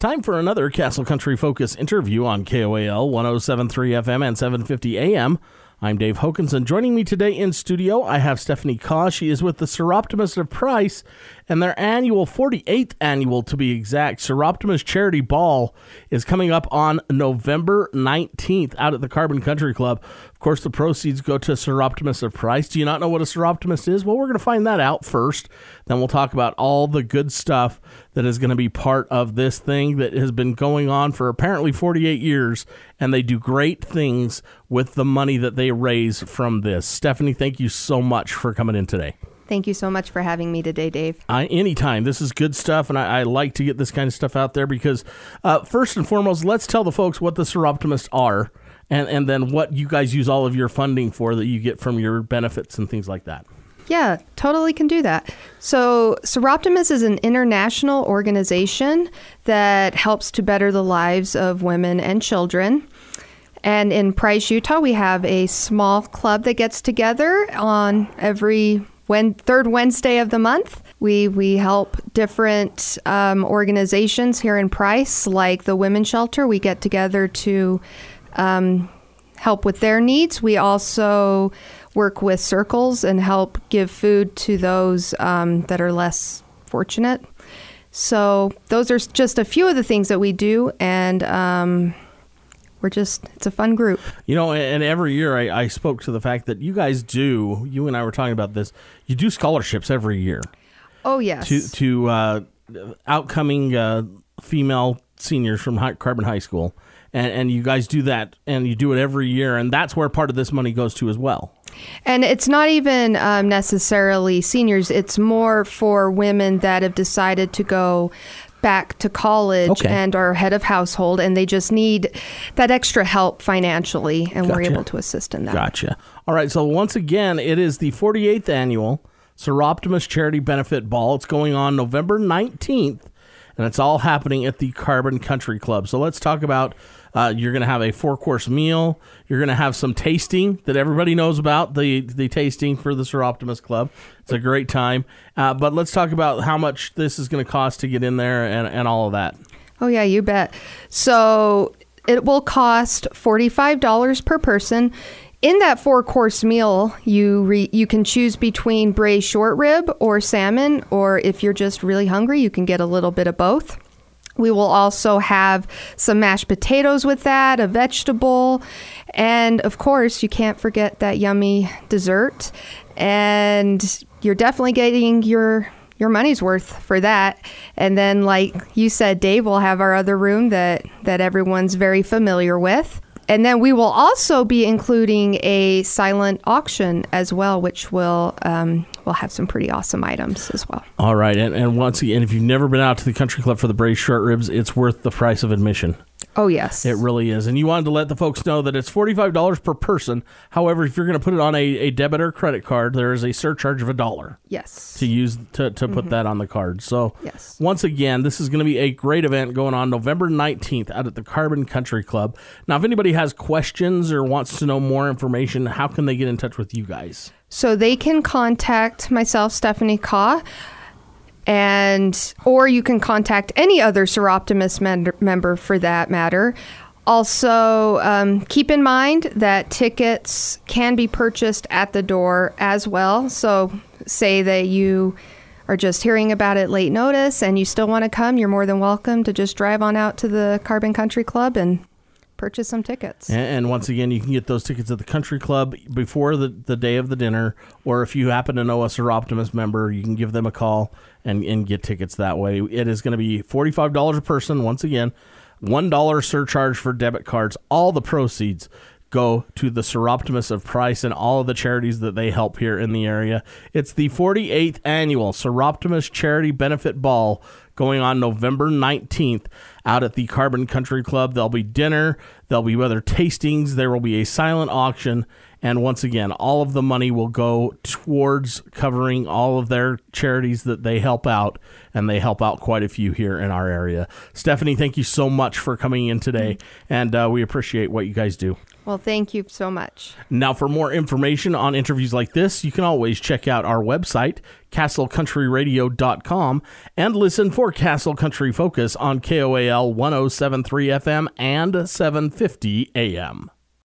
Time for another Castle Country Focus interview on KOAL 107.3 FM and 750 AM. I'm Dave Hokanson. Joining me today in studio, I have Stephanie Kaw. She is with the Soroptimist of Price and their annual, 48th annual to be exact, Soroptimist Charity Ball is coming up on November 19th out at the Carbon Country Club. Of course, the proceeds go to Soroptimist of Price. Do you not know what a Soroptimist is? Well, we're going to find that out first. Then we'll talk about all the good stuff that is going to be part of this thing that has been going on for apparently 48 years, and they do great things with the money that they raise from this. Stephanie, thank you so much for coming in today. Thank you so much for having me today, Dave. Anytime. This is good stuff, and I like to get this kind of stuff out there because, first and foremost, let's tell the folks what the Soroptimists are, and then what you guys use all of your funding for that you get from your benefits and things like that. Yeah, totally can do that. So Soroptimist is an international organization that helps to better the lives of women and children. And in Price, Utah, we have a small club that gets together on every third Wednesday of the month. We help different organizations here in Price, like the Women's Shelter. We get together to help with their needs. We also work with circles and help give food to those that are less fortunate. So those are just a few of the things that we do, and it's a fun group. You know, and every year I spoke to the fact that you guys you and I were talking about this, you do scholarships every year. Oh, yes. To outcoming female seniors from Carbon High School. And you guys do that, and you do it every year, and that's where part of this money goes to as well. And it's not even necessarily seniors. It's more for women that have decided to go back to college and are head of household, and they just need that extra help financially, and we're able to assist in that. Gotcha. All right, so once again, it is the 48th annual Soroptimist Charity Benefit Ball. It's going on November 19th, and it's all happening at the Carbon Country Club. So let's talk about, you're going to have a 4-course meal. You're going to have some tasting that everybody knows about, the tasting for the Soroptimist Club. It's a great time. But let's talk about how much this is going to cost to get in there and all of that. Oh, yeah, you bet. So it will cost $45 per person. In that 4-course meal, you can choose between braised short rib or salmon, or if you're just really hungry, you can get a little bit of both. We will also have some mashed potatoes with that, a vegetable, and of course, you can't forget that yummy dessert. And you're definitely getting your money's worth for that. And then, like you said, Dave, we'll have our other room that everyone's very familiar with. And then we will also be including a silent auction as well, which will have some pretty awesome items as well. All right. And once again, if you've never been out to the country club for the braised short ribs, it's worth the price of admission. Oh, yes. It really is. And you wanted to let the folks know that it's $45 per person. However, if you're going to put it on a debit or credit card, there is a surcharge of $1. Yes. To use to put that on the card. So yes. Once again, this is going to be a great event going on November 19th out at the Carbon Country Club. Now, if anybody has questions or wants to know more information, how can they get in touch with you guys? So they can contact myself, Stephanie Kaw, or you can contact any other Soroptimist member for that matter. Also, keep in mind that tickets can be purchased at the door as well. So say that you are just hearing about it late notice and you still want to come, you're more than welcome to just drive on out to the Carbon Country Club and purchase some tickets. And once again, you can get those tickets at the country club before the day of the dinner, or if you happen to know a Soroptimist member, you can give them a call and get tickets that way. It is going to be $45 a person. Once again, $1 surcharge for debit cards. All the proceeds go to the Soroptimist of Price and all of the charities that they help here in the area. It's the 48th annual Soroptimist Charity Benefit Ball going on November 19th out at the Carbon Country Club. There'll be dinner, there'll be other tastings, there will be a silent auction, and once again, all of the money will go towards covering all of their charities that they help out, and they help out quite a few here in our area. Stephanie, thank you so much for coming in today, and we appreciate what you guys do. Well, thank you so much. Now, for more information on interviews like this, you can always check out our website, castlecountryradio.com, and listen for Castle Country Focus on KOAL 107.3 FM and 750 AM.